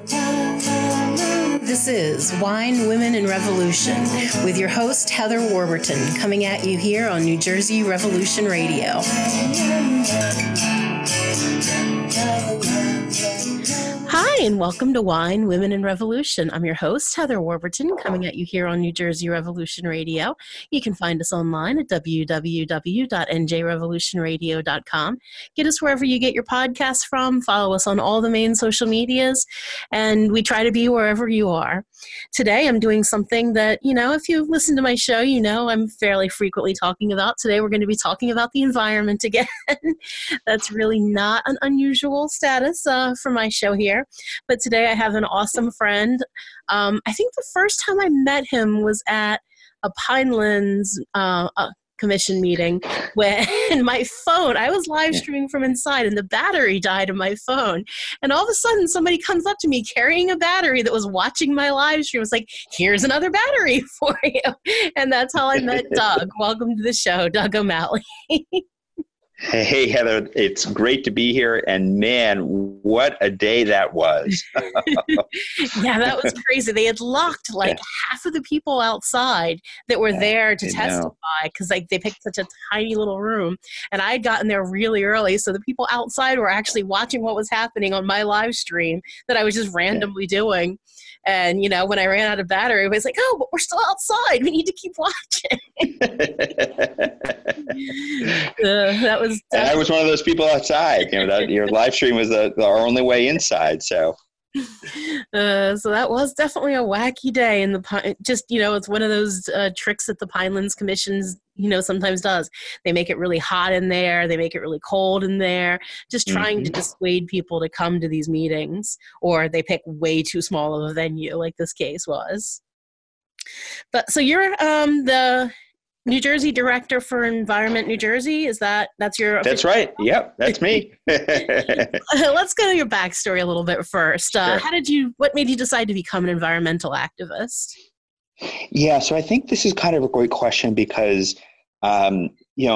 This is Wine, Women, and Revolution with your host, Heather Warburton, coming at you here on New Jersey Revolution Radio. Hi, and welcome to Wine, Women, and Revolution. I'm your host, Heather Warburton, coming at you here on New Jersey Revolution Radio. You can find us online at www.njrevolutionradio.com. Get us wherever you get your podcasts from. Follow us on all the main social medias, and we try to be wherever you are. Today, I'm doing something that, if you listen to my show, I'm fairly frequently talking about. Today, we're going to be talking about the environment again. That's really not an unusual status for my show here. But today I have an awesome friend. I think the first time I met him was at a Pinelands commission meeting when my phone, I was live streaming from inside and the battery died on my phone. And all of a sudden somebody comes up to me carrying a battery that was watching my live stream. It was like, here's another battery for you. And that's how I met Doug. Welcome to the show, Doug O'Malley. Hey, Heather, it's great to be here. And man, what a day that was. Yeah, that was crazy. They had locked half of the people outside that were there to testify because they picked such a tiny little room. And I had gotten there really early. So the people outside were actually watching what was happening on my live stream that I was just randomly doing. And, when I ran out of battery, I was like, oh, but we're still outside. We need to keep watching. And I was one of those people outside. Your live stream was our only way inside. So that was definitely a wacky day. And it's one of those tricks that the Pinelands Commissions, sometimes does. They make it really hot in there. They make it really cold in there, just trying to dissuade people to come to these meetings, or they pick way too small of a venue like this case was. But so you're the New Jersey Director for Environment New Jersey. That's your? That's right. Yep, that's me. Let's go to your backstory a little bit first. Sure. What made you decide to become an environmental activist? Yeah, so I think this is kind of a great question because, I'm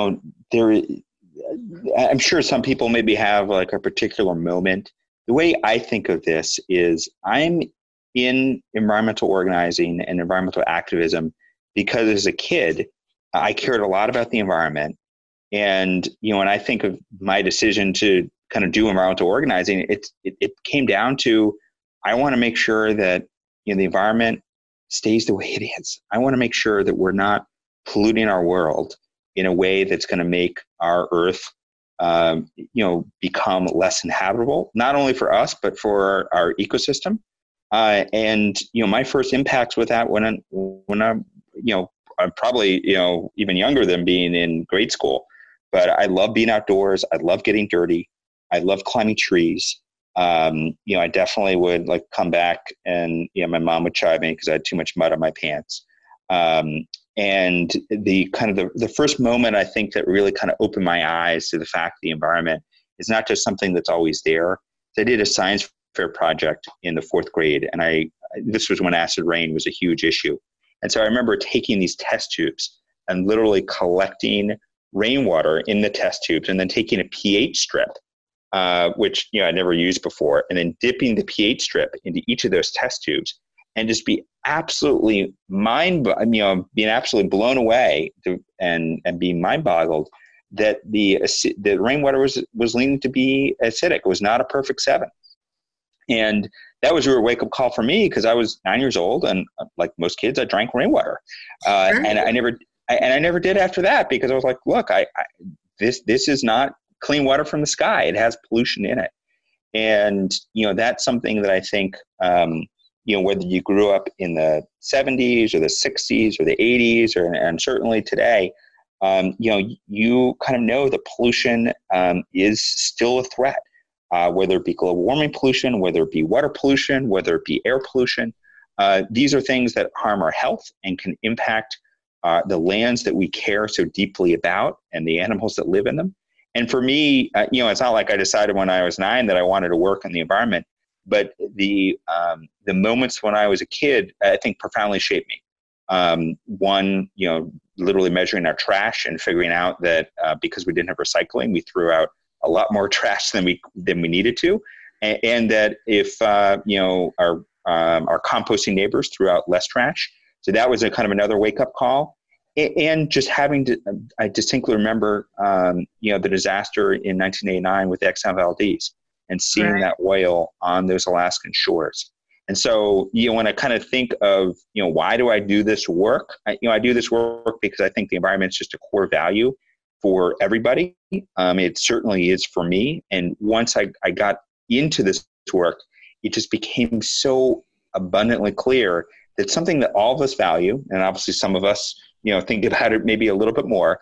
sure some people maybe have like a particular moment. The way I think of this is I'm in environmental organizing and environmental activism because as a kid, I cared a lot about the environment. And, when I think of my decision to kind of do environmental organizing, it came down to, I want to make sure that, the environment stays the way it is. I want to make sure that we're not polluting our world in a way that's going to make our earth, become less inhabitable, not only for us, but for our ecosystem. And my first impacts with that when I'm probably, even younger than being in grade school, but I love being outdoors. I love getting dirty. I love climbing trees. I definitely would come back and, my mom would chide me because I had too much mud on my pants. And the first moment I think that really kind of opened my eyes to the fact the environment is not just something that's always there. I did a science fair project in the 4th grade, and this was when acid rain was a huge issue. And so I remember taking these test tubes and literally collecting rainwater in the test tubes and then taking a pH strip, which I'd never used before, and then dipping the pH strip into each of those test tubes and just be absolutely being absolutely blown away and being mind-boggled that the rainwater was leaning to be acidic. It was not a perfect 7. And that was a real wake-up call for me because I was 9 years old, and like most kids, I drank rainwater, and I never did after that because I was like, look, this is not clean water from the sky. It has pollution in it, and that's something that I think whether you grew up in the 70s or the 60s or the 80s, and certainly today, you kind of know that pollution is still a threat. Whether it be global warming pollution, whether it be water pollution, whether it be air pollution. These are things that harm our health and can impact the lands that we care so deeply about and the animals that live in them. And for me, it's not like I decided when I was 9 that I wanted to work in the environment, but the moments when I was a kid, I think profoundly shaped me. One, literally measuring our trash and figuring out that because we didn't have recycling, we threw out a lot more trash than we needed to. and that if our composting neighbors threw out less trash. So that was a kind of another wake up call. And just having to, I distinctly remember, the disaster in 1989 with Exxon Valdez and seeing that oil on those Alaskan shores. And so, when I kind of think of, why do I do this work? I do this work because I think the environment is just a core value for everybody. It certainly is for me. And once I got into this work, it just became so abundantly clear that something that all of us value, and obviously some of us, think about it maybe a little bit more,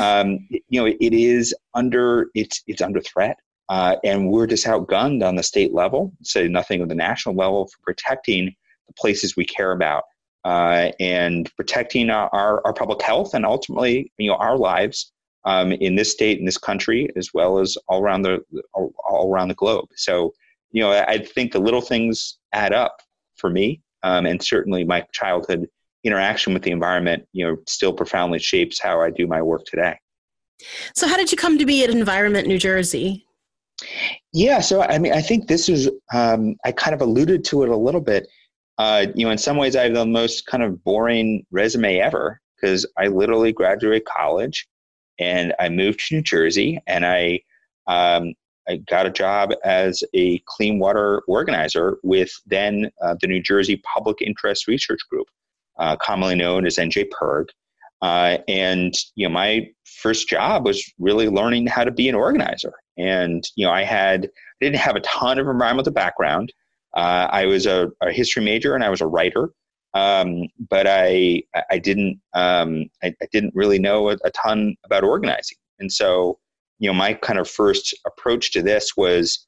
it is under threat. And we're just outgunned on the state level, say nothing of the national level, for protecting the places we care about, and protecting our public health and ultimately, our lives in this state, in this country, as well as all around the globe. So, I think the little things add up for me, and certainly my childhood interaction with the environment, still profoundly shapes how I do my work today. So how did you come to be at Environment New Jersey? Yeah, so I think this is, I kind of alluded to it a little bit. In some ways I have the most kind of boring resume ever, because I literally graduated college and I moved to New Jersey, and I got a job as a clean water organizer with then the New Jersey Public Interest Research Group, commonly known as NJPIRG. And my first job was really learning how to be an organizer. And I didn't have a ton of environmental background. I was a history major and I was a writer, but I didn't really know a ton about organizing. And so my kind of first approach to this was,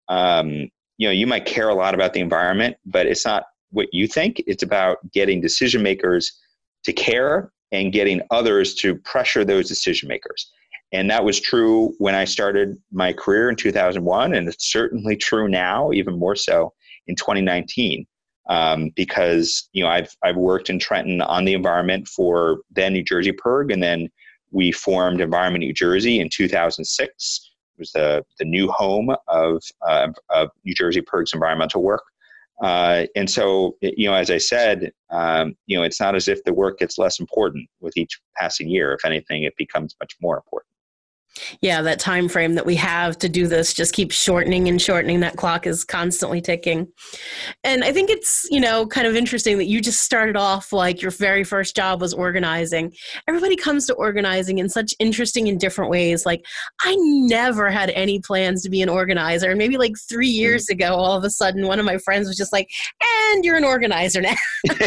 you might care a lot about the environment, but it's not what you think. It's about getting decision makers to care and getting others to pressure those decision makers. And that was true when I started my career in 2001, and it's certainly true now, even more so in 2019, because I've worked in Trenton on the environment for then New Jersey PIRG, and then we formed Environment New Jersey in 2006. It was the new home of New Jersey PIRG's environmental work. And so, as I said, it's not as if the work gets less important with each passing year. If anything, it becomes much more important. Yeah, that time frame that we have to do this just keeps shortening and shortening. That clock is constantly ticking. And I think it's, kind of interesting that you just started off like your very first job was organizing. Everybody comes to organizing in such interesting and different ways. Like, I never had any plans to be an organizer. And maybe like 3 years ago, all of a sudden, one of my friends was just like, and you're an organizer now.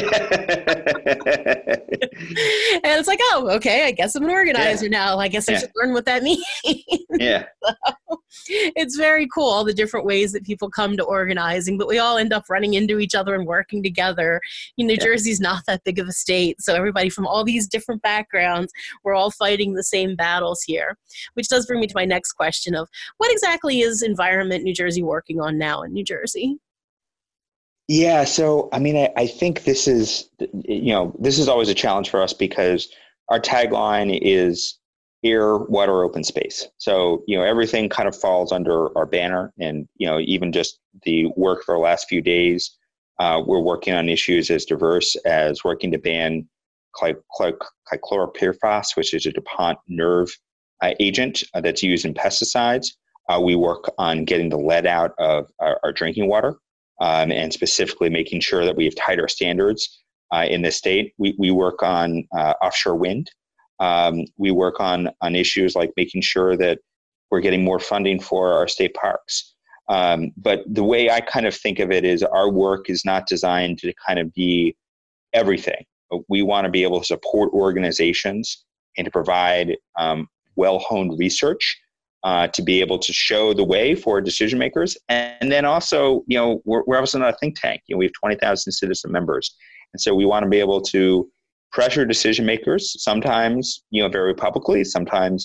And it's like, oh, okay, I guess I'm an organizer now. I guess I should learn what that means. Yeah. So, it's very cool, all the different ways that people come to organizing, but we all end up running into each other and working together. New Jersey's not that big of a state, so everybody from all these different backgrounds, we're all fighting the same battles here, which does bring me to my next question of what exactly is Environment New Jersey working on now in New Jersey? Yeah, so I think this is always a challenge for us because our tagline is air, water, open space. So, everything kind of falls under our banner, and, even just the work for the last few days, we're working on issues as diverse as working to ban chloropyrifos, which is a DuPont nerve agent that's used in pesticides. We work on getting the lead out of our drinking water, and specifically making sure that we have tighter standards in this state. We work on offshore wind. We work on issues like making sure that we're getting more funding for our state parks. But the way I kind of think of it is our work is not designed to kind of be everything. We want to be able to support organizations and to provide well-honed research to be able to show the way for decision makers. And then also, we're obviously not a think tank. We have 20,000 citizen members. And so we want to be able to pressure decision makers, sometimes, very publicly, sometimes,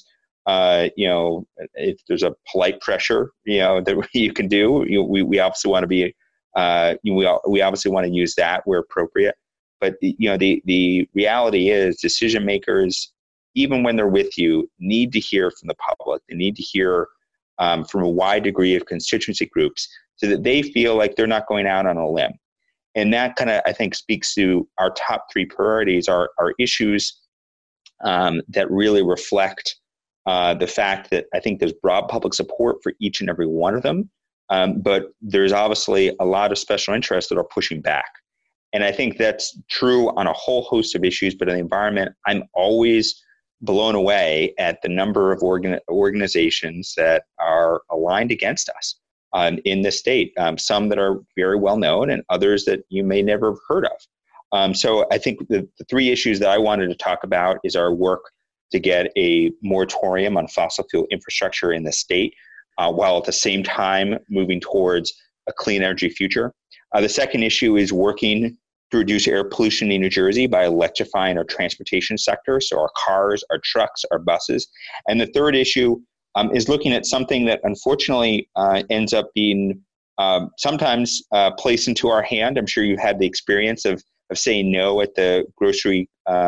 if there's a polite pressure, that you can do, we obviously want to be, we obviously want to use that where appropriate. But, the reality is decision makers, even when they're with you, need to hear from the public. They need to hear from a wide degree of constituency groups so that they feel like they're not going out on a limb. And that kind of, I think, speaks to our top three priorities are issues that really reflect the fact that I think there's broad public support for each and every one of them. But there's obviously a lot of special interests that are pushing back. And I think that's true on a whole host of issues, but in the environment, I'm always blown away at the number of organizations that are aligned against us in this state. Some that are very well known and others that you may never have heard of. So I think the three issues that I wanted to talk about is our work to get a moratorium on fossil fuel infrastructure in the state, while at the same time moving towards a clean energy future. The second issue is working to reduce air pollution in New Jersey by electrifying our transportation sector, so our cars, our trucks, our buses. And the third issue is looking at something that unfortunately ends up being sometimes placed into our hand. I'm sure you had the experience of saying no at the grocery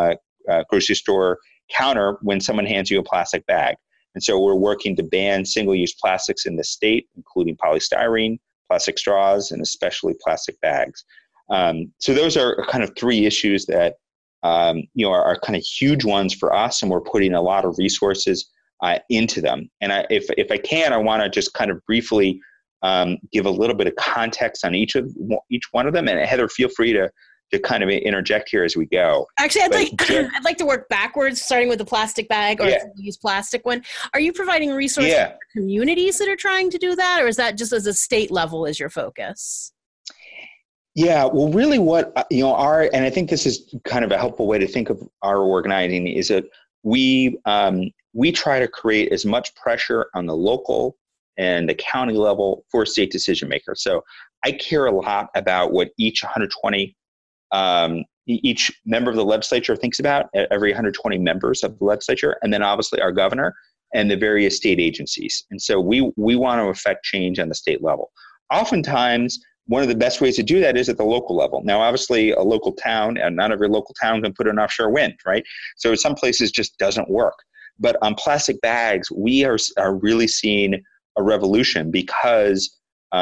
store counter when someone hands you a plastic bag. And so we're working to ban single-use plastics in the state, including polystyrene, plastic straws, and especially plastic bags. So those are kind of three issues that are kind of huge ones for us, and we're putting a lot of resources into them. And if I can, I want to just kind of briefly give a little bit of context on each one of them. And Heather, feel free to kind of interject here as we go. Actually, I'd like to work backwards, starting with the plastic bag or use plastic one. Are you providing resources for communities that are trying to do that, or is that just as a state level is your focus? Yeah, well, really what, and I think this is kind of a helpful way to think of our organizing is that we try to create as much pressure on the local and the county level for state decision makers. So I care a lot about what each member of the legislature thinks about, every 120 members of the legislature, and then obviously our governor and the various state agencies. And so we want to affect change on the state level. Oftentimes, one of the best ways to do that is at the local level. Now, obviously, a local town, and not every local town can put an offshore wind, right? So some places just doesn't work. But on plastic bags, we are really seeing a revolution because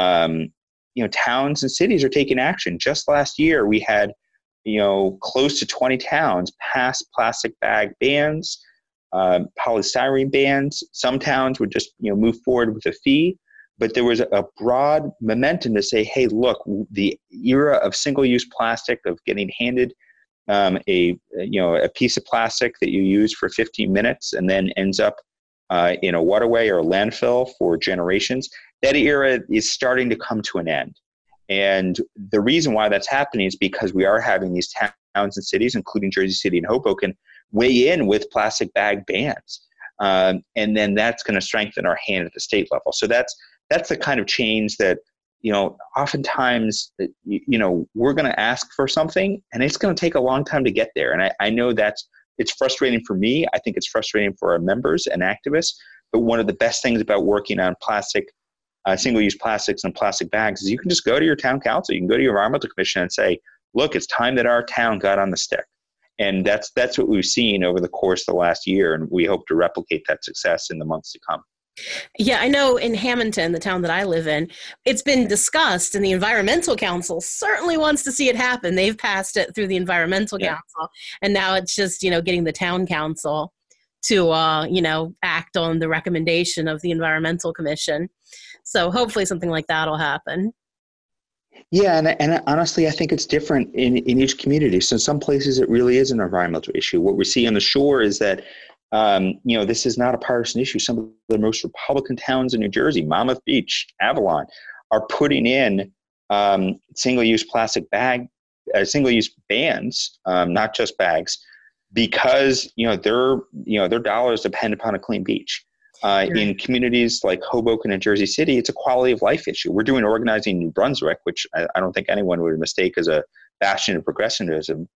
towns and cities are taking action. Just last year, we had close to 20 towns pass plastic bag bans, polystyrene bans. Some towns would just move forward with a fee. But there was a broad momentum to say, hey, look, the era of single-use plastic, of getting handed a piece of plastic that you use for 15 minutes and then ends up in a waterway or a landfill for generations, that era is starting to come to an end. And the reason why that's happening is because we are having these towns and cities, including Jersey City and Hoboken, weigh in with plastic bag bans. And then that's going to strengthen our hand at the state level. So that's the kind of change that, oftentimes, we're going to ask for something and it's going to take a long time to get there. And I know it's frustrating for me. I think it's frustrating for our members and activists. But one of the best things about working on single-use plastics and plastic bags is you can just go to your town council. You can go to your environmental commission and say, look, it's time that our town got on the stick. And that's what we've seen over the course of the last year. And we hope to replicate that success in the months to come. Yeah, I know in Hamilton, the town that I live in, it's been discussed, and the Environmental Council certainly wants to see it happen. They've passed it through the Environmental Council, and now it's just, getting the town council to, act on the recommendation of the Environmental Commission. So hopefully something like that will happen. Yeah, and honestly, I think it's different in each community. So in some places, it really is an environmental issue. What we see on the shore is that this is not a partisan issue. Some of the most Republican towns in New Jersey, Monmouth Beach, Avalon, are putting in single-use bans, not just bags, because their dollars depend upon a clean beach. In communities like Hoboken and Jersey City, it's a quality of life issue. We're doing organizing in New Brunswick, which I don't think anyone would mistake as a bastion of progressivism.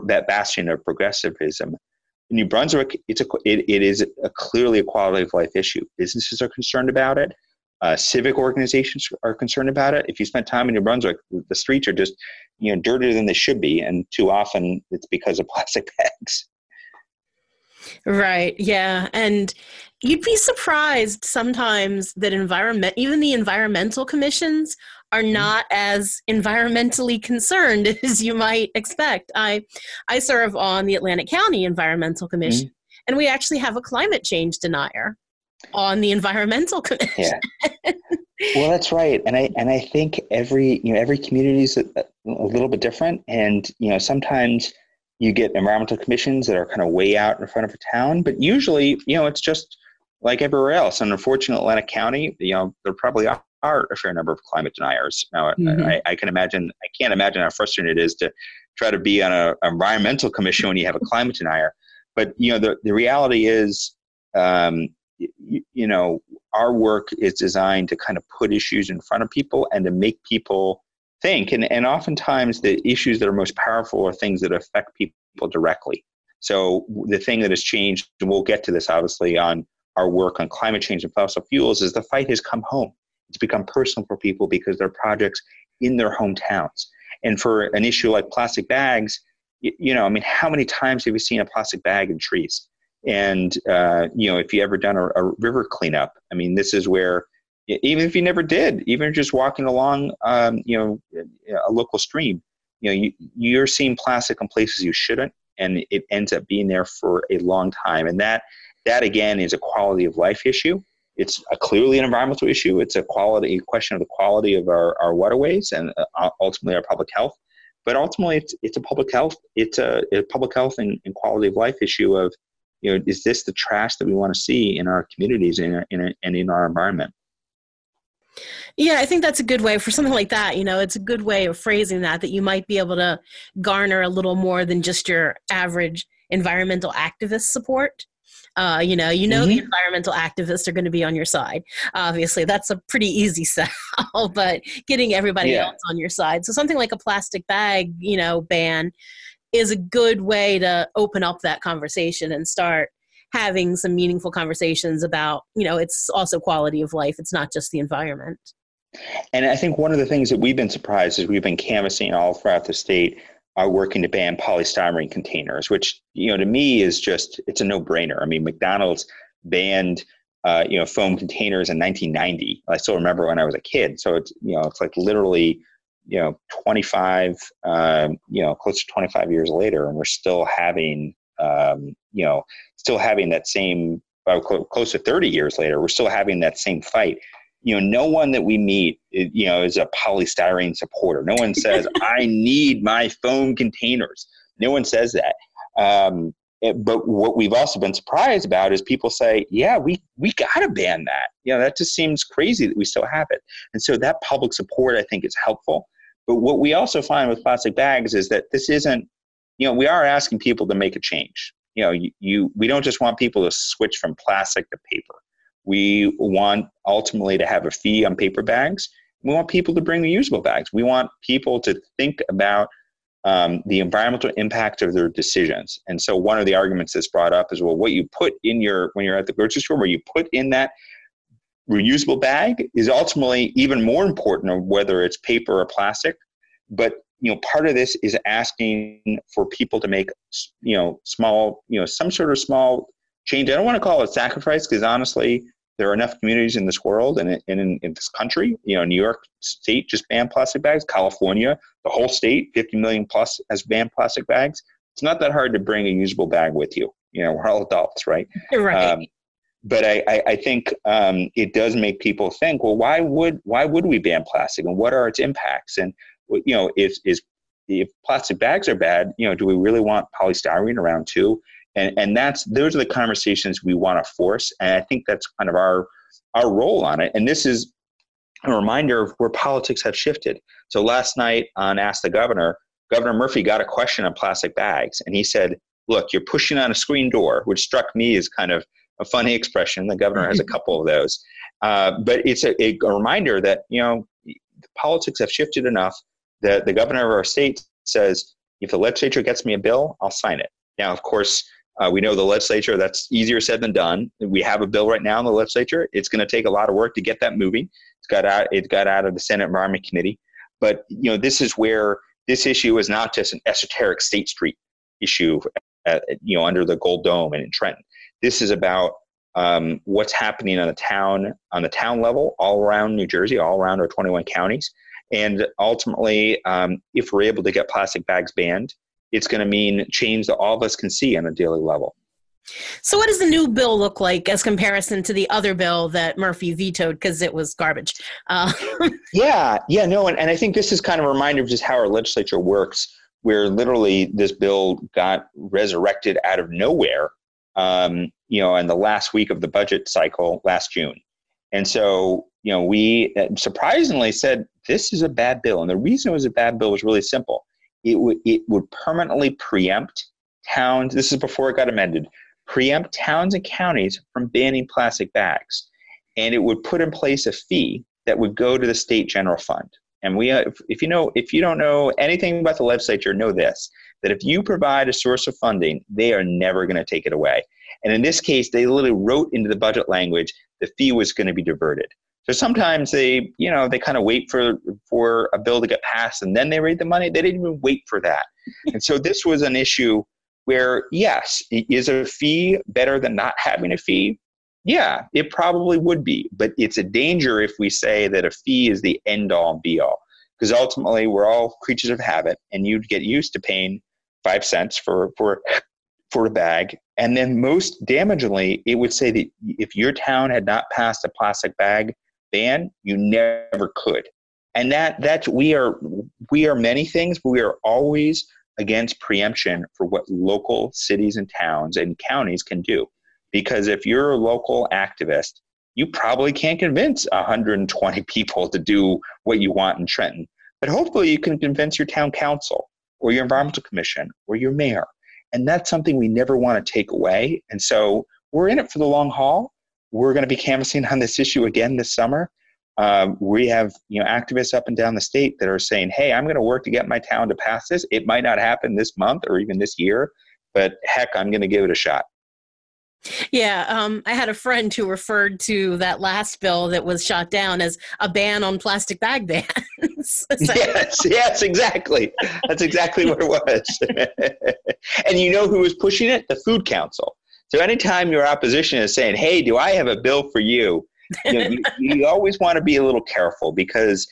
In New Brunswick, it is clearly a quality of life issue. Businesses are concerned about it. Civic organizations are concerned about it. If you spend time in New Brunswick, the streets are just dirtier than they should be, and too often it's because of plastic bags. Right. Yeah. And you'd be surprised sometimes that even the environmental commissions are not as environmentally concerned as you might expect. I serve on the Atlantic County Environmental Commission, and we actually have a climate change denier on the Environmental Commission. Yeah. Well, that's right, and I think every community is a little bit different, and sometimes you get environmental commissions that are kind of way out in front of a town, but usually it's just like everywhere else. And unfortunately, Atlantic County, there probably are a fair number of climate deniers. Now, I can't imagine how frustrating it is to try to be on an environmental commission when you have a climate denier. But the reality is, our work is designed to kind of put issues in front of people and to make people think. And oftentimes the issues that are most powerful are things that affect people directly. So the thing that has changed, and we'll get to this obviously on our work on climate change and fossil fuels, is the fight has come home. It's become personal for people because there are projects in their hometowns. And for an issue like plastic bags, how many times have you seen a plastic bag in trees? And, if you ever done a river cleanup, this is where, even if you never did, even just walking along, a local stream, you're seeing plastic in places you shouldn't, and it ends up being there for a long time. And that again is a quality of life issue. It's clearly an environmental issue. It's a question of the quality of our waterways and ultimately our public health. But ultimately, it's a public health. It's a public health and quality of life issue of, is this the trash that we want to see in our communities and in our environment? Yeah, I think that's a good way for something like that. It's a good way of phrasing that you might be able to garner a little more than just your average environmental activist support. The environmental activists are going to be on your side. Obviously, that's a pretty easy sell, but getting everybody else on your side. So something like a plastic bag, ban is a good way to open up that conversation and start having some meaningful conversations about, it's also quality of life. It's not just the environment. And I think one of the things that we've been surprised is we've been canvassing all throughout the state, working to ban polystyrene containers, which, to me is just, it's a no-brainer. McDonald's banned, foam containers in 1990. I still remember when I was a kid. So it's, it's like literally, 25, close to 25 years later, and we're still having, that same, close to 30 years later, we're still having that same fight. No one that we meet, is a polystyrene supporter. No one says, I need my foam containers. No one says that. But what we've also been surprised about is people say, yeah, we got to ban that. That just seems crazy that we still have it. And so that public support, I think, is helpful. But what we also find with plastic bags is that this isn't, we are asking people to make a change. We don't just want people to switch from plastic to paper. We want ultimately to have a fee on paper bags. We want people to bring reusable bags. We want people to think about the environmental impact of their decisions. And so one of the arguments that's brought up is, well, what you put in when you're at the grocery store, where you put in that reusable bag is ultimately even more important of whether it's paper or plastic. But, part of this is asking for people to make, small, some sort of small change. I don't want to call it sacrifice, because honestly, there are enough communities in this world and in this country. New York State just banned plastic bags. California, the whole state, 50 million plus, has banned plastic bags. It's not that hard to bring a usable bag with you. We're all adults, right? Right. But I think it does make people think, well, why would we ban plastic, and what are its impacts? And if plastic bags are bad, do we really want polystyrene around too? And those are the conversations we want to force. And I think that's kind of our role on it. And this is a reminder of where politics have shifted. So last night on Ask the Governor, Governor Murphy got a question on plastic bags, and he said, look, you're pushing on a screen door, which struck me as kind of a funny expression. The governor has a couple of those. But it's a reminder that, politics have shifted enough that the governor of our state says, if the legislature gets me a bill, I'll sign it. Now, of course, we know the legislature, that's easier said than done. We have a bill right now in the legislature. It's going to take a lot of work to get that moving. It got out of the Senate Environment Committee. But, this is where this issue is not just an esoteric State Street issue, under the Gold Dome and in Trenton. This is about what's happening on the town level, all around New Jersey, all around our 21 counties. And ultimately, if we're able to get plastic bags banned, it's going to mean change that all of us can see on a daily level. So what does the new bill look like as comparison to the other bill that Murphy vetoed because it was garbage? And I think this is kind of a reminder of just how our legislature works, where literally this bill got resurrected out of nowhere, in the last week of the budget cycle last June. And so, we surprisingly said, this is a bad bill. And the reason it was a bad bill was really simple. It would permanently preempt towns, this is before it got amended, preempt towns and counties from banning plastic bags. And it would put in place a fee that would go to the state general fund. And if you don't know anything about the legislature, know this, that if you provide a source of funding, they are never going to take it away. And in this case, they literally wrote into the budget language, the fee was going to be diverted. So sometimes they kind of wait for a bill to get passed and then they raise the money. They didn't even wait for that. And so this was an issue where, yes, is a fee better than not having a fee? Yeah, it probably would be. But it's a danger if we say that a fee is the end all and be all. Because ultimately, we're all creatures of habit, and you'd get used to paying 5 cents for a bag. And then most damagingly, it would say that if your town had not passed a plastic bag ban, you never could. And that's we are many things, but we are always against preemption for what local cities and towns and counties can do. Because if you're a local activist, you probably can't convince 120 people to do what you want in Trenton. But hopefully you can convince your town council or your environmental commission or your mayor. And that's something we never want to take away. And so we're in it for the long haul. We're going to be canvassing on this issue again this summer. We have activists up and down the state that are saying, hey, I'm going to work to get my town to pass this. It might not happen this month or even this year, but heck, I'm going to give it a shot. Yeah, I had a friend who referred to that last bill that was shot down as a ban on plastic bag bans. Yes, exactly. That's exactly what it was. And you know who was pushing it? The Food Council. So anytime your opposition is saying, hey, do I have a bill for you? You always want to be a little careful because,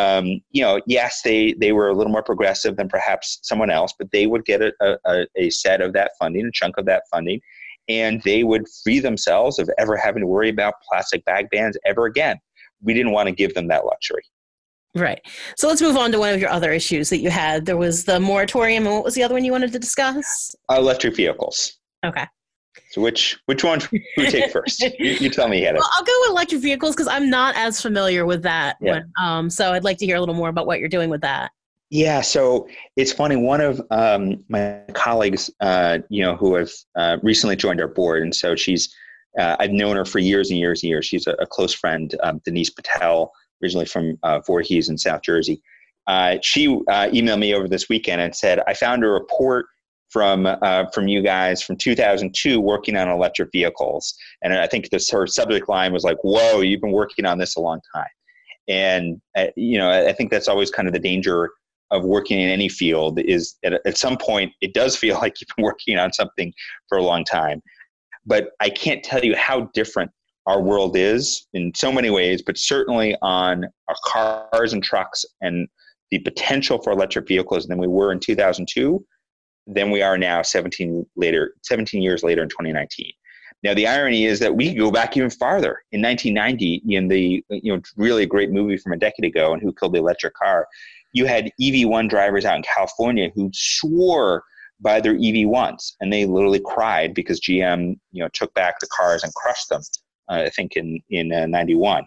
yes, they were a little more progressive than perhaps someone else, but they would get a set of that funding, a chunk of that funding, and they would free themselves of ever having to worry about plastic bag bans ever again. We didn't want to give them that luxury. Right. So let's move on to one of your other issues that you had. There was the moratorium, and what was the other one you wanted to discuss? Electric vehicles. Okay. So which one would we take first? You tell me, Heather. Well, I'll go with electric vehicles because I'm not as familiar with that one. So I'd like to hear a little more about what you're doing with that. Yeah, so it's funny. One of my colleagues, who have recently joined our board, and so she's, I've known her for years and years and years. She's a close friend, Denise Patel, originally from Voorhees in South Jersey. She emailed me over this weekend and said, I found a report from you guys from 2002 working on electric vehicles. And I think her subject line was like, whoa, you've been working on this a long time. And, I think that's always kind of the danger of working in any field is at some point, it does feel like you've been working on something for a long time. But I can't tell you how different our world is in so many ways, but certainly on our cars and trucks and the potential for electric vehicles than we were in 2002, than we are now 17 years later in 2019. Now, the irony is that we could go back even farther. In 1990, in the really great movie from a decade ago, and Who Killed the Electric Car, you had EV1 drivers out in California who swore by their EV1s, and they literally cried because GM, took back the cars and crushed them. I think in 91.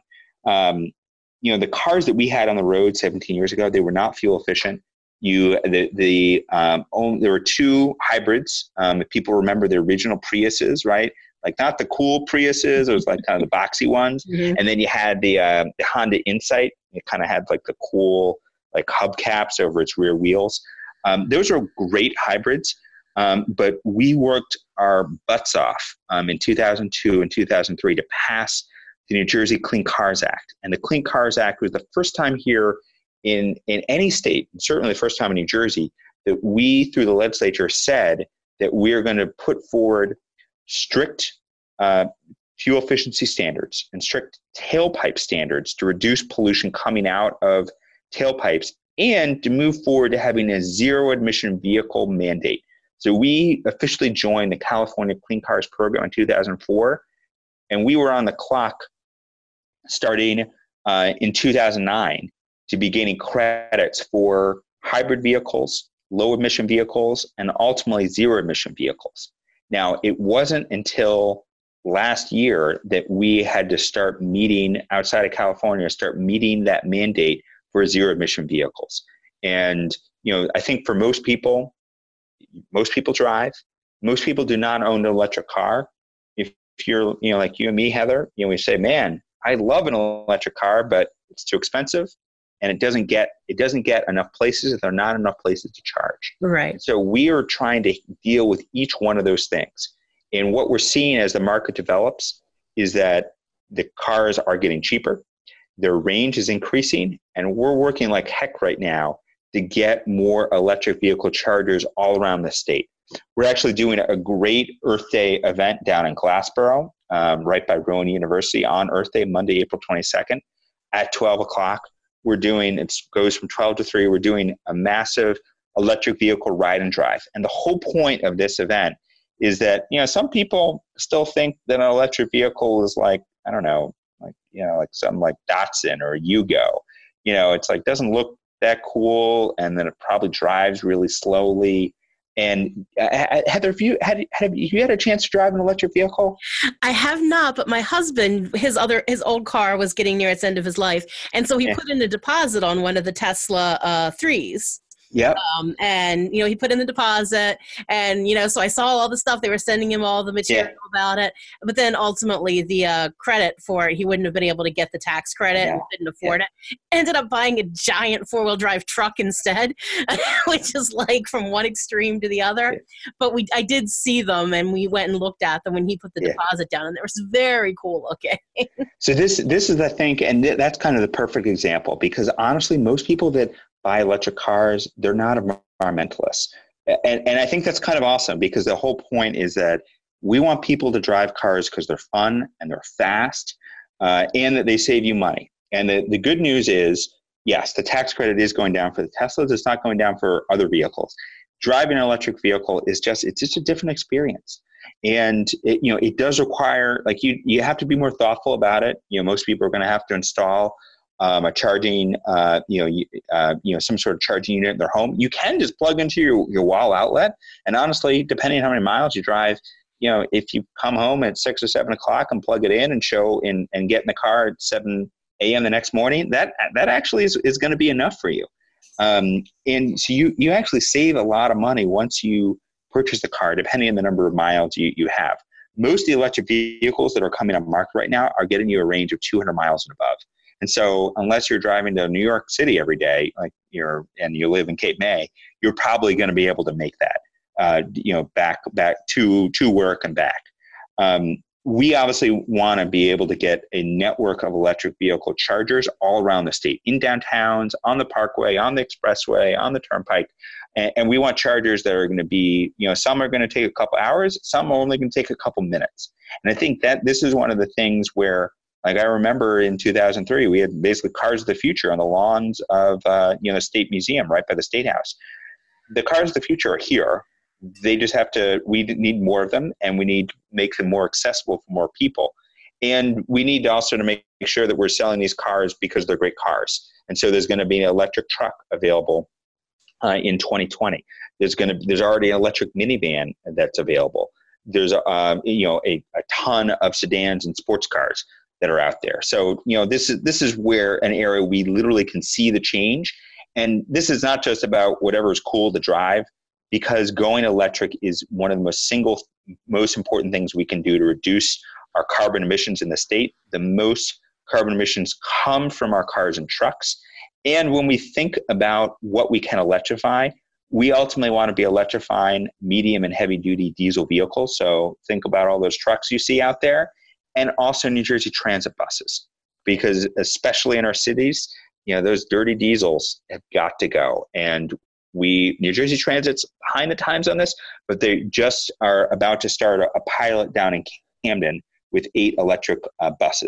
The cars that we had on the road 17 years ago, they were not fuel efficient. There were two hybrids. If people remember the original Priuses, right? Like not the cool Priuses, it was like kind of the boxy ones. Mm-hmm. And then you had the Honda Insight. It kind of had like the cool like hubcaps over its rear wheels. Those are great hybrids, but we worked our butts off in 2002 and 2003 to pass the New Jersey Clean Cars Act. And the Clean Cars Act was the first time here in any state, and certainly the first time in New Jersey, that we, through the legislature, said that we're going to put forward strict fuel efficiency standards and strict tailpipe standards to reduce pollution coming out of tailpipes, and to move forward to having a zero emission vehicle mandate. So we officially joined the California Clean Cars program in 2004, and we were on the clock starting in 2009 to be gaining credits for hybrid vehicles, low emission vehicles, and ultimately zero emission vehicles. Now, it wasn't until last year that we had to start meeting outside of California, start meeting that mandate for zero emission vehicles. And, I think for most people drive. Most people do not own an electric car. If you're, like you and me, Heather, we say, man, I love an electric car, but it's too expensive. And it doesn't get enough places if there are not enough places to charge. Right. So we are trying to deal with each one of those things. And what we're seeing as the market develops is that the cars are getting cheaper, their range is increasing, and we're working like heck right now to get more electric vehicle chargers all around the state. We're actually doing a great Earth Day event down in Glassboro, right by Rowan University on Earth Day, Monday, April 22nd at 12 o'clock. It goes from 12 to 3. We're doing a massive electric vehicle ride and drive. And the whole point of this event is that, some people still think that an electric vehicle is like, I don't know, like something like Datsun or Yugo. It's like, doesn't look that cool. And then it probably drives really slowly. And Heather, have you had a chance to drive an electric vehicle? I have not, but my husband, his old car was getting near its end of his life, and so he put in a deposit on one of the Tesla 3s. Yeah. And, he put in the deposit and, so I saw all the stuff. They were sending him all the material about it. But then ultimately the credit for it, he wouldn't have been able to get the tax credit and couldn't afford it. Ended up buying a giant 4-wheel drive truck instead, which is like from one extreme to the other. Yeah. But I did see them and we went and looked at them when he put the deposit down, and it was very cool looking. So this is the thing, and that's kind of the perfect example, because honestly, most people that buy electric cars, they're not environmentalists. And I think that's kind of awesome, because the whole point is that we want people to drive cars because they're fun and they're fast, and that they save you money. And the good news is, yes, the tax credit is going down for the Teslas. It's not going down for other vehicles. Driving an electric vehicle it's just a different experience. And it does require, like, you have to be more thoughtful about it. Most people are going to have to install a charging, some sort of charging unit in their home. You can just plug into your wall outlet. And honestly, depending on how many miles you drive, if you come home at 6 or 7 o'clock and plug it in and get in the car at 7 a.m. the next morning, that actually is going to be enough for you. And so you actually save a lot of money once you purchase the car, depending on the number of miles you have. Most of the electric vehicles that are coming on market right now are getting you a range of 200 miles and above. And so unless you're driving to New York City every day, and you live in Cape May, you're probably going to be able to make that, back to work and back. We obviously want to be able to get a network of electric vehicle chargers all around the state, in downtowns, on the parkway, on the expressway, on the turnpike. And we want chargers that are going to be, some are going to take a couple hours, some are only going to take a couple minutes. And I think that this is one of the things where, like, I remember in 2003, we had basically cars of the future on the lawns of, the State Museum right by the State House. The cars of the future are here. They just we need more of them, and we need to make them more accessible for more people. And we need also to make sure that we're selling these cars because they're great cars. And so there's going to be an electric truck available in 2020. There's already an electric minivan that's available. There's a ton of sedans and sports cars that are out there. So, this is where an area we literally can see the change. And this is not just about whatever is cool to drive, because going electric is one of the most important things we can do to reduce our carbon emissions in the state. The most carbon emissions come from our cars and trucks. And when we think about what we can electrify, we ultimately want to be electrifying medium and heavy duty diesel vehicles. So think about all those trucks you see out there, and also New Jersey Transit buses, because especially in our cities, those dirty diesels have got to go. And New Jersey Transit's behind the times on this, but they just are about to start a pilot down in Camden with 8 electric buses.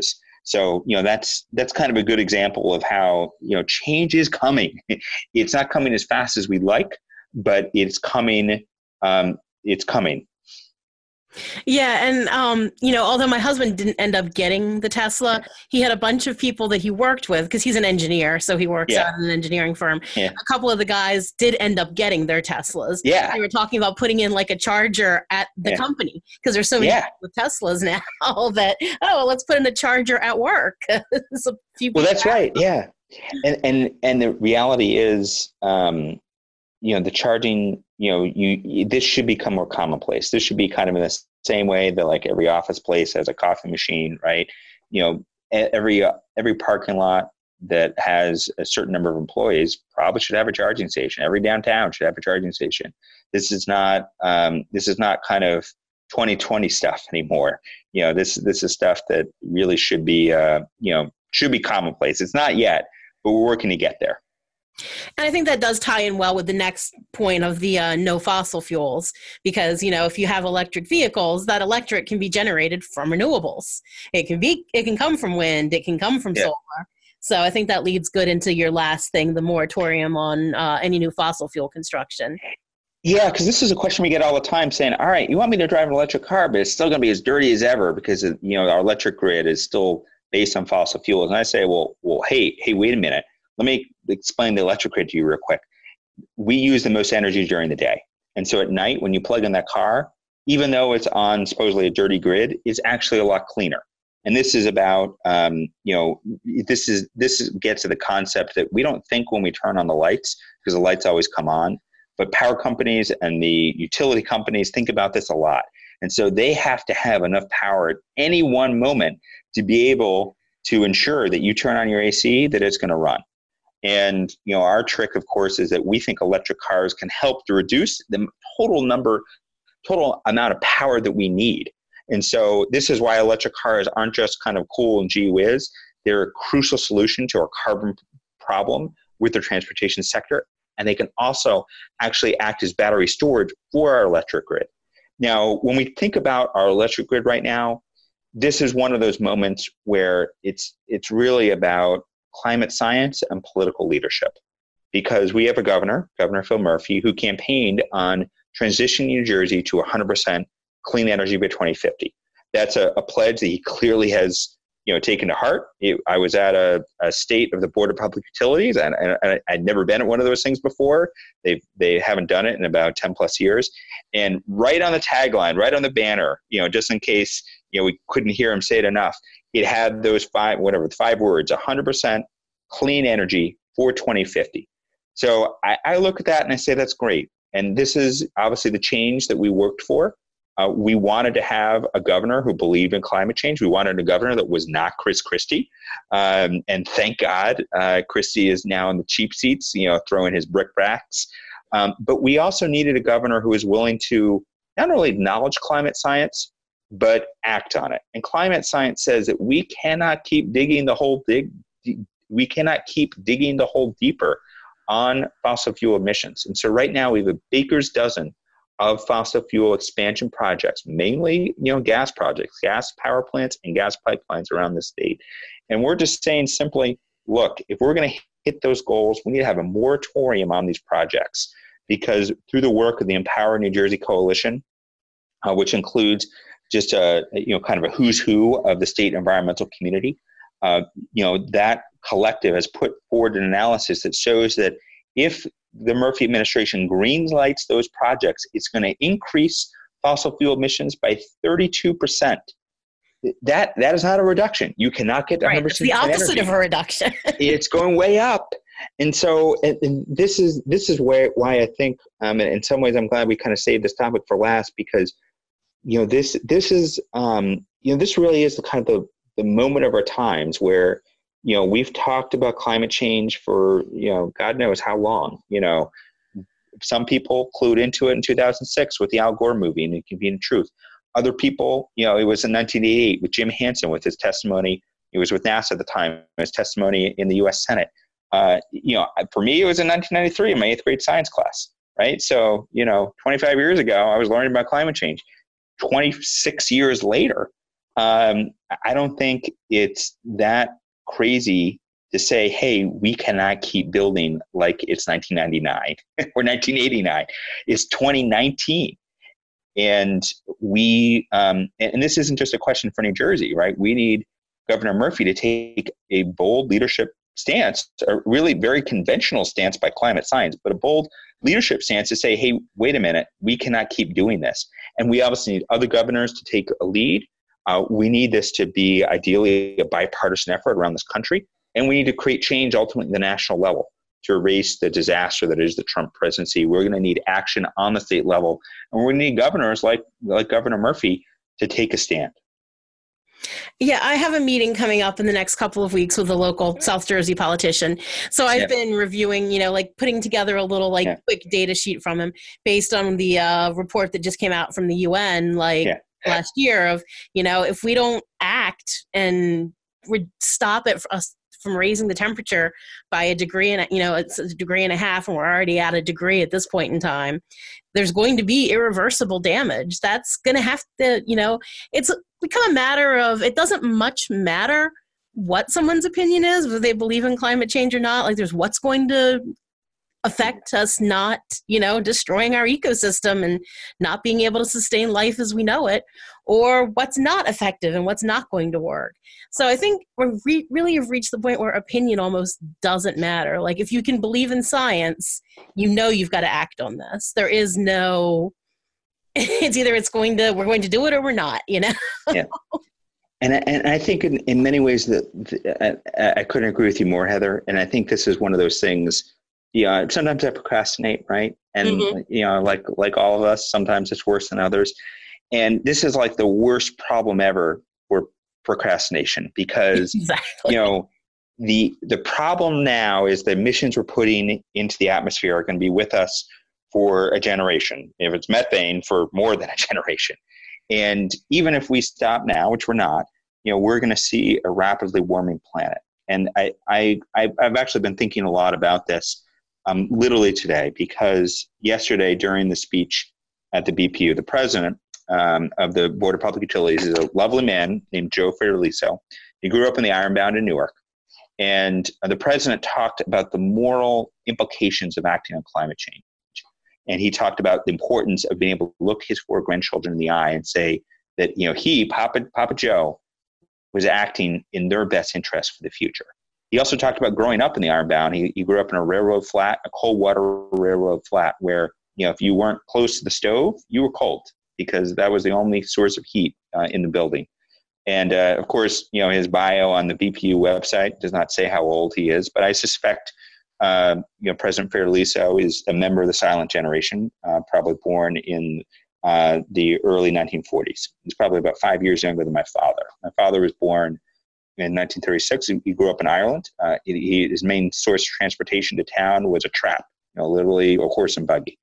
So, that's kind of a good example of how, change is coming. It's not coming as fast as we'd like, but it's coming. It's coming. Yeah, and although my husband didn't end up getting the Tesla, he had a bunch of people that he worked with because he's an engineer, so he works out in an engineering firm. Yeah. A couple of the guys did end up getting their Teslas. Yeah, they were talking about putting in like a charger at the company because there's so many people with Teslas now that let's put in a charger at work. Well, that's right. Yeah, and the reality is, the charging, this should become more commonplace. This should be kind of in the same way that like every office place has a coffee machine, right? Every parking lot that has a certain number of employees probably should have a charging station. Every downtown should have a charging station. This is not kind of 2020 stuff anymore. This is stuff that really should be commonplace. It's not yet, but we're working to get there. And I think that does tie in well with the next point of the no fossil fuels, because, if you have electric vehicles, that electric can be generated from renewables. It can come from wind, it can come from solar. So I think that leads good into your last thing, the moratorium on any new fossil fuel construction. Yeah, because this is a question we get all the time saying, all right, you want me to drive an electric car, but it's still going to be as dirty as ever because, our electric grid is still based on fossil fuels. And I say, well, hey, wait a minute. Let me explain the electric grid to you real quick. We use the most energy during the day. And so at night, when you plug in that car, even though it's on supposedly a dirty grid, it's actually a lot cleaner. And this is about, this gets to the concept that we don't think when we turn on the lights, because the lights always come on, but power companies and the utility companies think about this a lot. And so they have to have enough power at any one moment to be able to ensure that you turn on your AC, that it's going to run. And, our trick, of course, is that we think electric cars can help to reduce the total amount of power that we need. And so this is why electric cars aren't just kind of cool and gee whiz. They're a crucial solution to our carbon problem with the transportation sector. And they can also actually act as battery storage for our electric grid. Now, when we think about our electric grid right now, this is one of those moments where it's really about climate science and political leadership, because we have a Governor Phil Murphy, who campaigned on transitioning New Jersey to 100% clean energy by 2050. That's a pledge that he clearly has taken to heart. I was at a state of the Board of Public Utilities, and I'd never been at one of those things before. They haven't done it in about 10 plus years. And right on the tagline, right on the banner, just in case we couldn't hear him say it enough, it had those five words: 100% clean energy for 2050. So I look at that and I say, that's great. And this is obviously the change that we worked for. We wanted to have a governor who believed in climate change. We wanted a governor that was not Chris Christie. And thank God, Christie is now in the cheap seats, throwing his brickbats. But we also needed a governor who was willing to not only acknowledge climate science, but act on it. And climate science says that we cannot keep digging the hole deeper on fossil fuel emissions. And so right now we have a baker's dozen of fossil fuel expansion projects, mainly, gas projects, gas power plants and gas pipelines around the state. And we're just saying simply, look, if we're going to hit those goals, we need to have a moratorium on these projects, because through the work of the Empower New Jersey Coalition, which includes just kind of a who's who of the state environmental community, that collective has put forward an analysis that shows that if the Murphy administration green lights those projects, it's going to increase fossil fuel emissions by 32%. That is not a reduction. You cannot get 100%. It's the opposite of a reduction. It's going way up. And so and this is why I think, and in some ways I'm glad we kind of saved this topic for last, because this really is the kind of the moment of our times where we've talked about climate change for God knows how long. Some people clued into it in 2006 with the Al Gore movie and Inconvenient Truth. Other people, it was in 1988 with Jim Hansen with his testimony. He was with NASA at the time. His testimony in the U.S. Senate. For me, it was in 1993 in my 8th grade science class. Right, so 25 years ago, I was learning about climate change. 26 years later, I don't think it's that crazy to say, hey, we cannot keep building like it's 1999 or 1989. It's 2019. And and this isn't just a question for New Jersey, right? We need Governor Murphy to take a bold leadership stance, a really very conventional stance by climate science, but a bold leadership stance to say, hey, wait a minute, we cannot keep doing this. And we obviously need other governors to take a lead. We need this to be ideally a bipartisan effort around this country. And we need to create change ultimately at the national level to erase the disaster that is the Trump presidency. We're going to need action on the state level. And we're going to need governors like Governor Murphy to take a stand. Yeah, I have a meeting coming up in the next couple of weeks with a local South Jersey politician. So I've been reviewing, like putting together a little quick data sheet from him based on the report that just came out from the UN last year of, if we don't act and stop it from raising the temperature by a degree and it's a degree and a half, and we're already at a degree at this point in time, there's going to be irreversible damage. That's going to have to, it's become a matter of, it doesn't much matter what someone's opinion is, whether they believe in climate change or not. Like, there's what's going to affect us not, destroying our ecosystem and not being able to sustain life as we know it, or what's not effective and what's not going to work. So I think we really have reached the point where opinion almost doesn't matter. Like, if you can believe in science, you've got to act on this. There is no, it's either we're going to do it or we're not, Yeah. And I think in many ways that I couldn't agree with you more, Heather. And I think this is one of those things. Yeah, sometimes I procrastinate, right? And like all of us, sometimes it's worse than others. And this is like the worst problem ever for procrastination, because exactly. The problem now is the emissions we're putting into the atmosphere are going to be with us for a generation. If it's methane, for more than a generation. And even if we stop now, which we're not, we're going to see a rapidly warming planet. And I've actually been thinking a lot about this. Literally today, because yesterday during the speech at the BPU, the president of the Board of Public Utilities is a lovely man named Joe Federliso. He grew up in the Ironbound in Newark. And the president talked about the moral implications of acting on climate change. And he talked about the importance of being able to look his 4 grandchildren in the eye and say that, Papa Joe, was acting in their best interest for the future. He also talked about growing up in the Ironbound. He grew up in a railroad flat, a cold water railroad flat, where, if you weren't close to the stove, you were cold, because that was the only source of heat in the building. And of course, his bio on the BPU website does not say how old he is, but I suspect, President Federliso is a member of the silent generation, probably born in the early 1940s. He's probably about 5 years younger than my father. My father was born in 1936. He grew up in Ireland. His main source of transportation to town was a trap, literally a horse and buggy.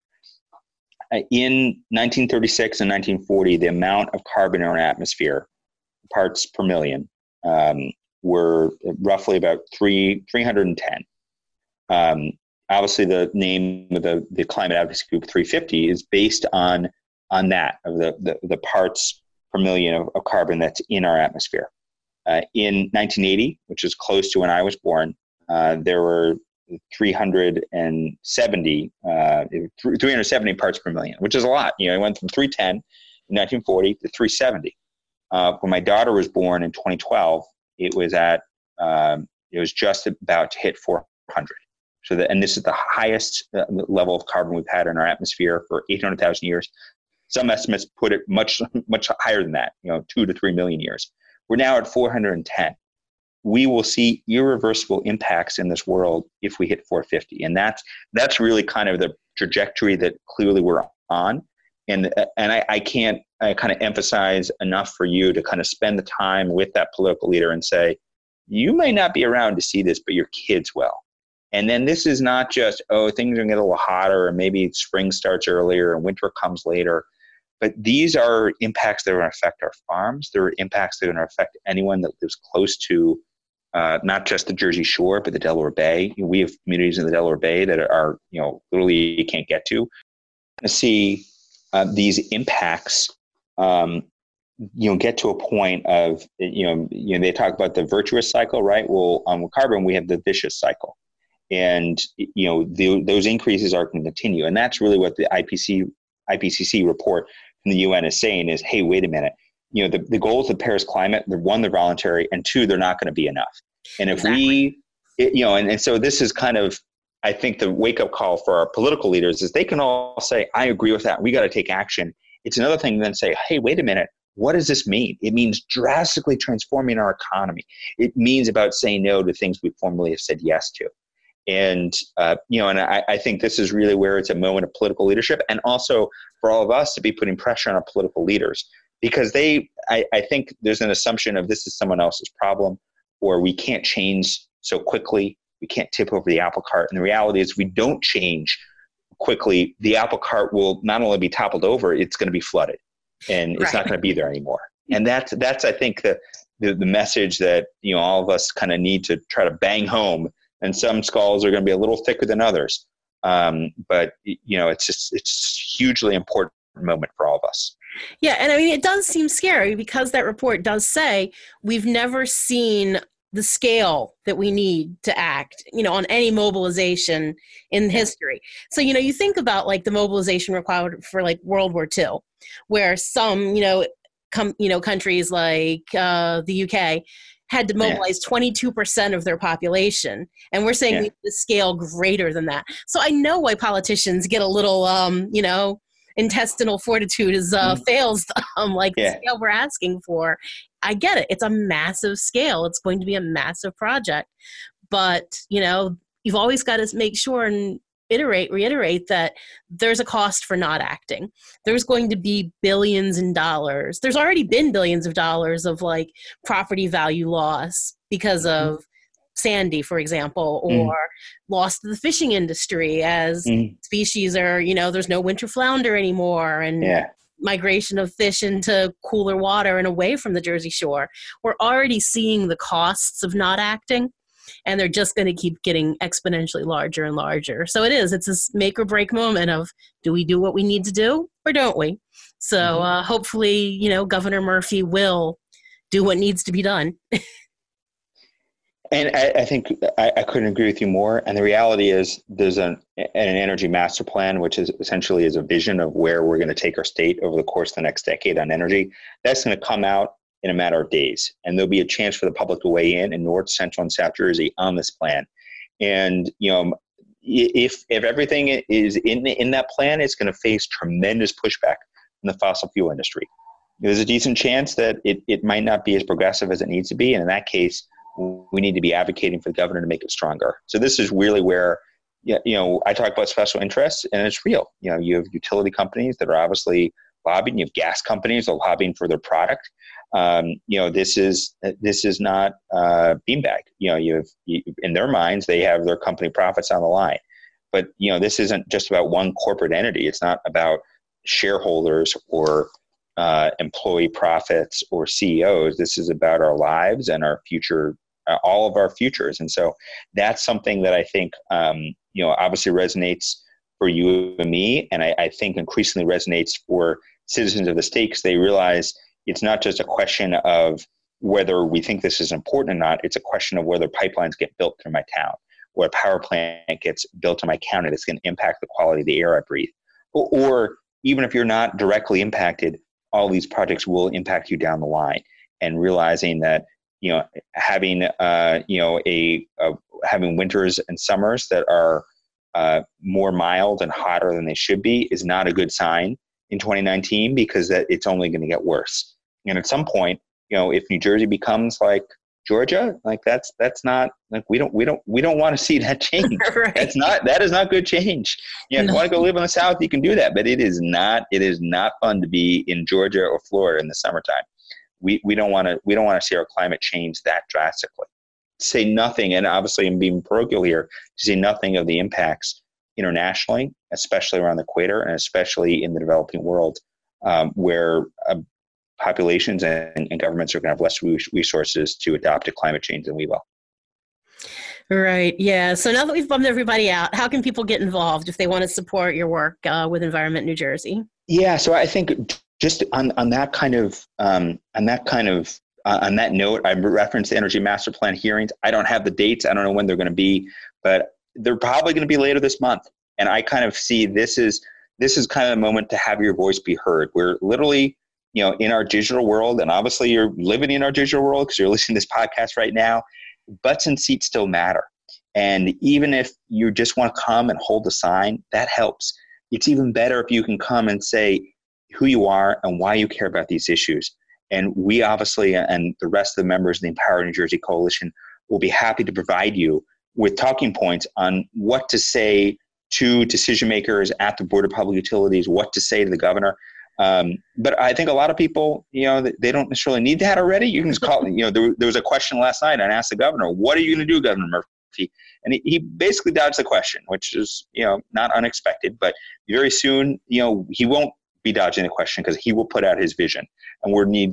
In 1936 and 1940, the amount of carbon in our atmosphere, parts per million, were roughly about 310. Obviously, the name of the climate advocacy group 350 is based on that, of the parts per million of carbon that's in our atmosphere. In 1980, which is close to when I was born, there were 370 parts per million, which is a lot. It went from 310 in 1940 to 370. When my daughter was born in 2012, it was just about to hit 400. And this is the highest level of carbon we've had in our atmosphere for 800,000 years. Some estimates put it much, much higher than that, 2 to 3 million years. We're now at 410. We will see irreversible impacts in this world if we hit 450. And that's really kind of the trajectory that clearly we're on. And I can't kind of emphasize enough for you to kind of spend the time with that political leader and say, you may not be around to see this, but your kids will. And then this is not just, things are going to get a little hotter, or maybe spring starts earlier and winter comes later. But these are impacts that are going to affect our farms. There are impacts that are going to affect anyone that lives close to not just the Jersey Shore, but the Delaware Bay. We have communities in the Delaware Bay that are, literally you can't get to. To see these impacts get to a point of, they talk about the virtuous cycle, right? Well, with carbon, we have the vicious cycle. And, those increases are going to continue. And that's really what the IPCC report from the UN is saying is, hey, wait a minute. The goals of Paris climate, one, they're voluntary, and two, they're not going to be enough. And if and so this is kind of, I think the wake up call for our political leaders is they can all say, I agree with that. We got to take action. It's another thing then say, hey, wait a minute. What does this mean? It means drastically transforming our economy. It means about saying no to things we formerly have said yes to. And, and I think this is really where it's a moment of political leadership, and also for all of us to be putting pressure on our political leaders, because I think there's an assumption of this is someone else's problem, or we can't change so quickly. We can't tip over the apple cart. And the reality is, we don't change quickly, the apple cart will not only be toppled over, it's going to be flooded, and it's not going to be there anymore. And that's I think the message that all of us kind of need to try to bang home. And some skulls are going to be a little thicker than others, but it's just hugely important moment for all of us. Yeah, and I mean, it does seem scary because that report does say we've never seen the scale that we need to act, on any mobilization in history. So, you think about like the mobilization required for like World War II, where some, countries like the UK had to mobilize 22% of their population. And we're saying we need to scale greater than that. So I know why politicians get a little, intestinal fortitude fails them, like the scale we're asking for. I get it. It's a massive scale. It's going to be a massive project. But, you've always got to make sure and reiterate that there's a cost for not acting. There's going to be billions in dollars. There's already been billions of dollars of like property value loss because of Sandy, for example, or loss to the fishing industry as species are, there's no winter flounder anymore, and migration of fish into cooler water and away from the Jersey Shore. We're already seeing the costs of not acting, and they're just going to keep getting exponentially larger and larger. So it's this make or break moment of, do we do what we need to do or don't we? So hopefully, Governor Murphy will do what needs to be done. And I think I couldn't agree with you more. And the reality is there's an energy master plan, which is essentially is a vision of where we're going to take our state over the course of the next decade on energy. That's going to come out in a matter of days. And there'll be a chance for the public to weigh in North, Central, and South Jersey on this plan. And, if everything is in that plan, it's going to face tremendous pushback from the fossil fuel industry. There's a decent chance that it might not be as progressive as it needs to be. And in that case, we need to be advocating for the governor to make it stronger. So this is really where, I talk about special interests, and it's real. You have utility companies that are obviously lobbying. You have gas companies that are lobbying for their product. This is not beanbag. In their minds, they have their company profits on the line. But, this isn't just about one corporate entity. It's not about shareholders or employee profits or CEOs. This is about our lives and our future, all of our futures. And so that's something that I think, obviously resonates for you and me. And I think increasingly resonates for citizens of the state, because they realize it's not just a question of whether we think this is important or not. It's a question of whether pipelines get built through my town, or a power plant gets built in my county that's going to impact the quality of the air I breathe. Or even if you're not directly impacted, all these projects will impact you down the line. And realizing that, having having winters and summers that are more mild and hotter than they should be is not a good sign in 2019, because that it's only going to get worse. And at some point, if New Jersey becomes like Georgia, like that's not like we don't want to see that change. Right. That is not good change. If you want to go live in the South, you can do that, but it is not fun to be in Georgia or Florida in the summertime. We don't want to see our climate change that drastically. Say nothing, and obviously I'm being parochial here, to say nothing of the impacts internationally, especially around the equator, and especially in the developing world, where populations and governments are going to have less resources to adapt to climate change than we will. Right. Yeah. So now that we've bummed everybody out, how can people get involved if they want to support your work with Environment New Jersey? Yeah. So I think just on that note, I referenced the Energy Master Plan hearings. I don't have the dates. I don't know when they're going to be, but they're probably going to be later this month. And I kind of see this is kind of the moment to have your voice be heard. We're literally, in our digital world, and obviously you're living in our digital world because you're listening to this podcast right now. Butts and seats still matter. And even if you just want to come and hold a sign, that helps. It's even better if you can come and say who you are and why you care about these issues. And we obviously, and the rest of the members of the Empower New Jersey Coalition, will be happy to provide you with talking points on what to say to decision makers at the Board of Public Utilities, what to say to the governor. But I think a lot of people, they don't necessarily need that already. You can just call, there was a question last night, and I asked the governor, what are you going to do, Governor Murphy? And he basically dodged the question, which is, not unexpected, but very soon, he won't be dodging the question because he will put out his vision. And we're going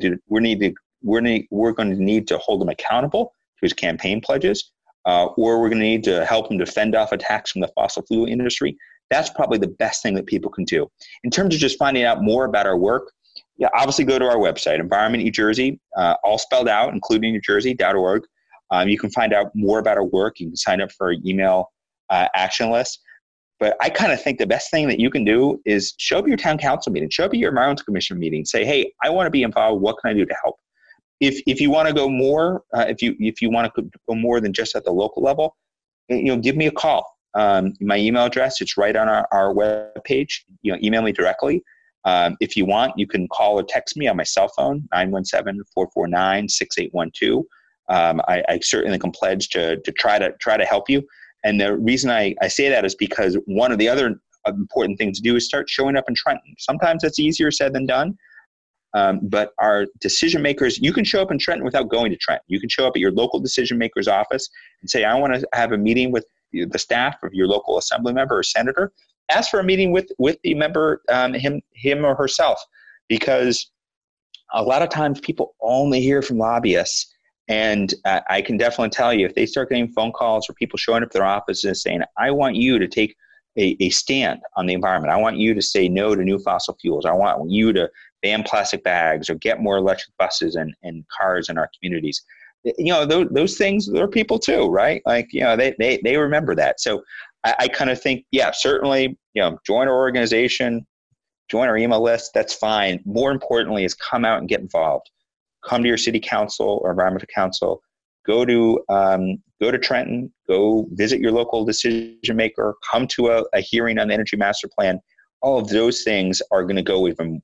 to need to hold him accountable to his campaign pledges, or we're going to need to help him defend off attacks from the fossil fuel industry. That's probably the best thing that people can do. In terms of just finding out more about our work, obviously go to our website, Environment New Jersey, all spelled out, including NewJersey.org. You can find out more about our work. You can sign up for our email action list. But I kind of think the best thing that you can do is show up at your town council meeting, show up at your environmental commission meeting, say, hey, I want to be involved. What can I do to help? If you want to go more, if you want to go more than just at the local level, give me a call. My email address, it's right on our webpage. Email me directly. If you want, you can call or text me on my cell phone, 917-449-6812. I certainly can pledge to try to help you. And the reason I say that is because one of the other important things to do is start showing up in Trenton. Sometimes that's easier said than done. But our decision makers, you can show up in Trenton without going to Trenton. You can show up at your local decision maker's office and say, I want to have a meeting with the staff of your local assembly member or senator. Ask for a meeting with the member, him or herself, because a lot of times people only hear from lobbyists. And I can definitely tell you, if they start getting phone calls or people showing up at their offices saying, I want you to take a stand on the environment. I want you to say no to new fossil fuels. I want you to ban plastic bags or get more electric buses and cars in our communities. Those things, they're people too, right? Like, they remember that. So I kind of think, certainly, join our organization, join our email list. That's fine. More importantly is come out and get involved. Come to your city council or environmental council, go to Trenton, go visit your local decision maker, come to a hearing on the Energy Master Plan. All of those things are going to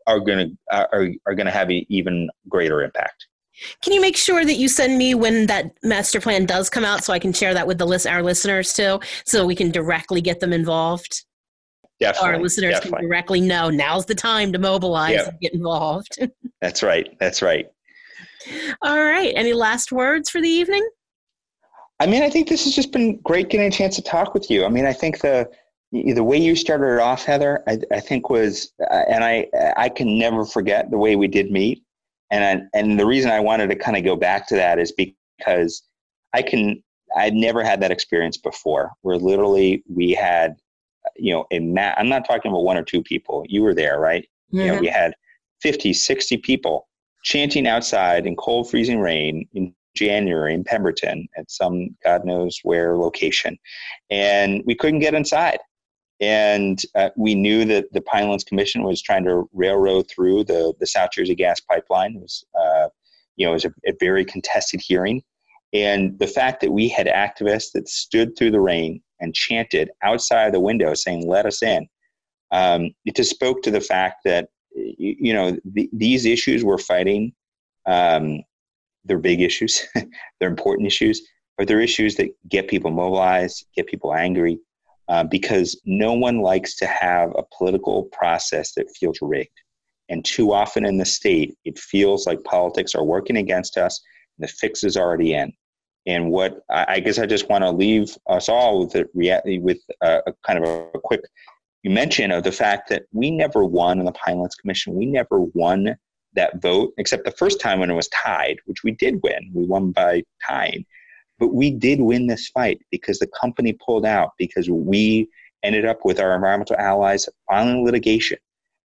have an even greater impact. Can you make sure that you send me when that master plan does come out so I can share that with our listeners too, so we can directly get them involved? Definitely. Our listeners can directly know now's the time to mobilize and get involved. That's right. All right. Any last words for the evening? I mean, I think this has just been great getting a chance to talk with you. I mean, I think the way you started it off, Heather, I think was, and I can never forget the way we did meet. And the reason I wanted to kind of go back to that is because I'd never had that experience before, where literally we had, I'm not talking about one or two people. You were there, right? Mm-hmm. We had 50, 60 people chanting outside in cold, freezing rain in January in Pemberton at some God knows where location. And we couldn't get inside. And we knew that the Pinelands Commission was trying to railroad through the South Jersey gas pipeline. It was, a very contested hearing. And the fact that we had activists that stood through the rain and chanted outside the window saying, let us in, it just spoke to the fact that, these issues we're fighting, they're big issues, they're important issues, but they're issues that get people mobilized, get people angry, because no one likes to have a political process that feels rigged. And too often in the state, it feels like politics are working against us and the fix is already in. And what I guess I just want to leave us all with a kind of a quick mention of the fact that we never won in the Pinelands Commission. We never won that vote, except the first time when it was tied, which we did win. We won by tying. But we did win this fight because the company pulled out, because we ended up with our environmental allies filing litigation.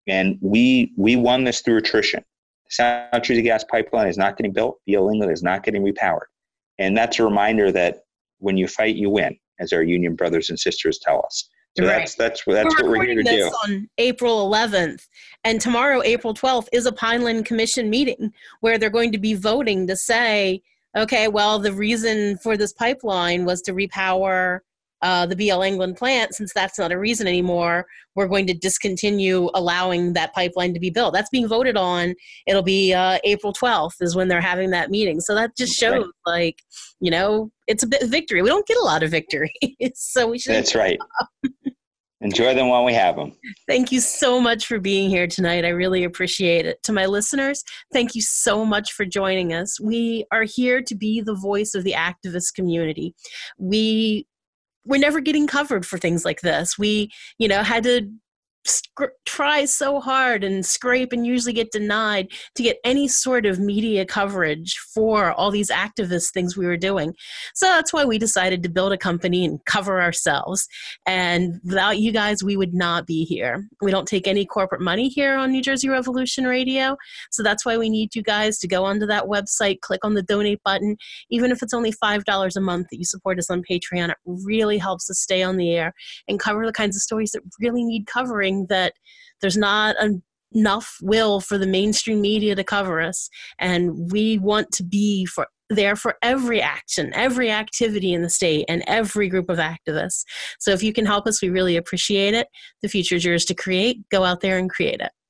And we won this through attrition. The South Jersey Gas Pipeline is not getting built. BL England is not getting repowered. And that's a reminder that when you fight, you win, as our union brothers and sisters tell us. So right. that's what we're here to do. On April 11th, and tomorrow, April 12th, is a Pineland Commission meeting where they're going to be voting to say, okay, well, the reason for this pipeline was to repower the BL England plant. Since that's not a reason anymore, we're going to discontinue allowing that pipeline to be built. That's being voted on. It'll be April 12th is when they're having that meeting. So that just shows, like, you know, it's a bit of victory. We don't get a lot of victory. So we should. That's right. Enjoy them while we have them. Thank you so much for being here tonight. I really appreciate it. To my listeners, thank you so much for joining us. We are here to be the voice of the activist community. We're never getting covered for things like this. We, you know, had to try so hard and scrape and usually get denied to get any sort of media coverage for all these activist things we were doing. So that's why we decided to build a company and cover ourselves. And without you guys, we would not be here. We don't take any corporate money here on New Jersey Revolution Radio. So that's why we need you guys to go onto that website, click on the donate button. Even if it's only $5 a month that you support us on Patreon, it really helps us stay on the air and cover the kinds of stories that really need covering, that there's not enough will for the mainstream media to cover us. And we want to be there for every action, every activity in the state, and every group of activists. So if you can help us, we really appreciate it. The future is yours to create. Go out there and create it.